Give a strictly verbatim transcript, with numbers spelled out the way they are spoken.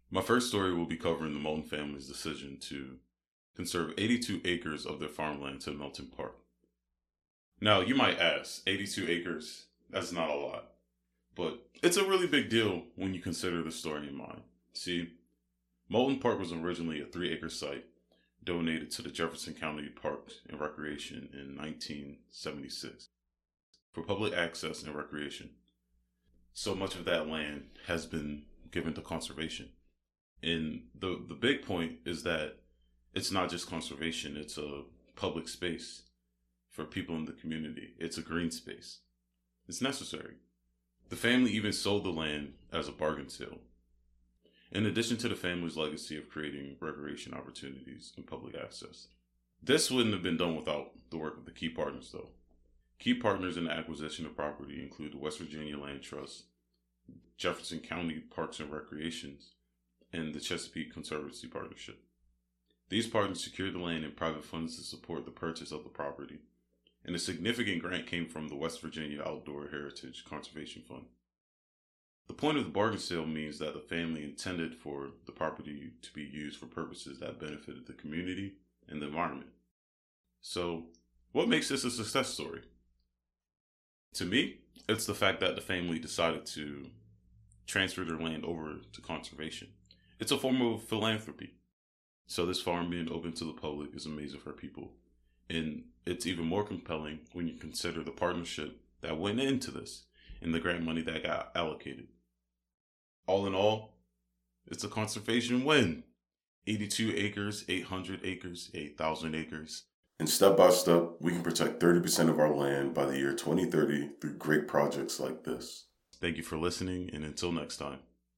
My first story will be covering the Moulton family's decision to conserve eighty-two acres of their farmland to Milton Park. Now, you might ask, eighty-two acres, that's not a lot. But it's a really big deal when you consider the story in mind. See, Moulton Park was originally a three-acre site donated to the Jefferson County Parks and Recreation in nineteen seventy-six for public access and recreation. So much of that land has been given to conservation. And the, the big point is that it's not just conservation, it's a public space for people in the community. It's a green space. It's necessary. The family even sold the land as a bargain sale. In addition to the family's legacy of creating recreation opportunities and public access. This wouldn't have been done without the work of the key partners, though. Key partners in the acquisition of property include the West Virginia Land Trust, Jefferson County Parks and Recreations, and the Chesapeake Conservancy Partnership. These partners secured the land and private funds to support the purchase of the property, and a significant grant came from the West Virginia Outdoor Heritage Conservation Fund. The point of the bargain sale means that the family intended for the property to be used for purposes that benefited the community and the environment. So, what makes this a success story? To me, it's the fact that the family decided to transfer their land over to conservation. It's a form of philanthropy. So this farm being open to the public is amazing for people. And it's even more compelling when you consider the partnership that went into this and the grant money that got allocated. All in all, it's a conservation win. eighty-two acres, eight hundred acres, eight thousand acres. And step by step, we can protect thirty percent of our land by the year twenty thirty through great projects like this. Thank you for listening, and until next time.